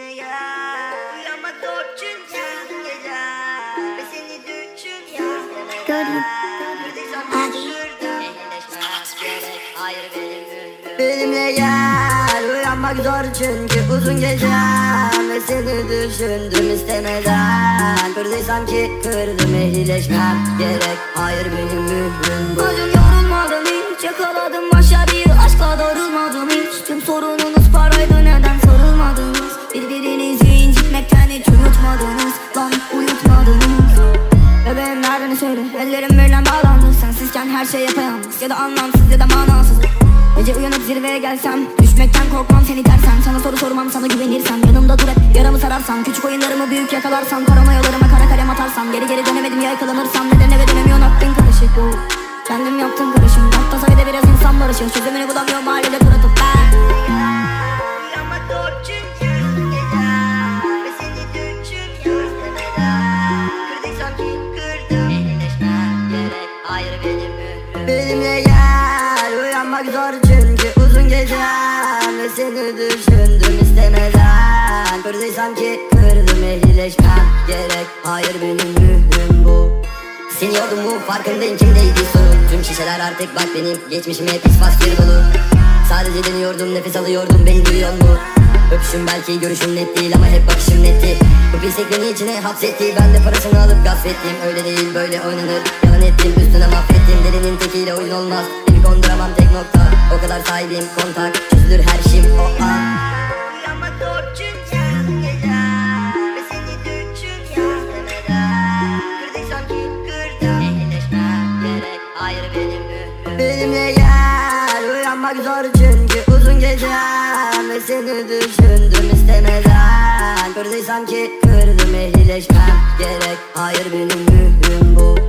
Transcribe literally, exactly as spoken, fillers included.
Benimle gel, uyanmak zor çünkü gece ve seni düşünüyorum. Benimle gel, uyanmak zor çünkü uzun gecem ve seni düşündüm istemeden. Kırdıysam ki kırdım, ehlileşmem gerek, hayır benim mührüm bu. Acım yorulmadım hiç, yakaladım başarıyı, aşkla darılmadım hiç. Tüm sorununuz paraydı, neden sarılmadınız? Birbirinizi incitmekten hiç uyutmadınız, lan uyutmadınız. Bebeğim nereden söyle, ellerim böyle bağlandı. Sensizken her şey yapayalnız, ya da anlamsız ya da manasız. Gece uyanıp zirveye gelsem, düşmekten korkmam seni dersen. Sana soru sormam, sana güvenirsem, yanımda dur hep, yaramı sararsan. Küçük oyunlarımı büyük yakalarsam, paranoyalarıma kara kalem atarsam. Geri geri dönemedim ya yakalanırsam, neden eve dönemiyorsun aklın karışık bu. Kendim yaptım karışım, hatta sayıda biraz insan barışır. Çözümünü bulamıyorum mahallede tur atıp ben. Uyanmak zor çünkü gece ve seni düşünüyorum istemeden. Kırdıysam ki kırdım, ehlileşmem gerek, hayır benim mührüm. Benimle gel, uyanmak zor çünkü uzun gecem ve seni düşündüm istemeden. Kırdıysam ki kırdım, ehlileşmem gerek, hayır benim mührüm bu. Siniyordum bu, farkındayım kimdeydi sorun. Tüm şişeler artık bak benim geçmişime pis fasfir dolu. Sadece deniyordum, nefes alıyordum, beni duyuyor mu? Öpüşüm belki görüşüm net değil ama hep bakışım netti. Bu pislik beni içine hapsetti, ben de parasını alıp gasp ettim. Öyle değil böyle oynanır, yalan ettim, üstüne mahvettim. Delinin tekiyle oyun olmaz, beni konduramam tek nokta. O kadar sahibim kontak, çözülür her şeyim o an. Uyanmak zor çünkü gece ve seni düşünüyorum istemeden. Kırdıysam ki kırdım, ehlileşmem gerek, hayır benim mührüm. Benimle gel, uyanmak zor çünkü uzun gecem ve seni düşündüm istemeden. Kırdıysam ki kırdım, ehlileşmem gerek, hayır benim mührüm bu.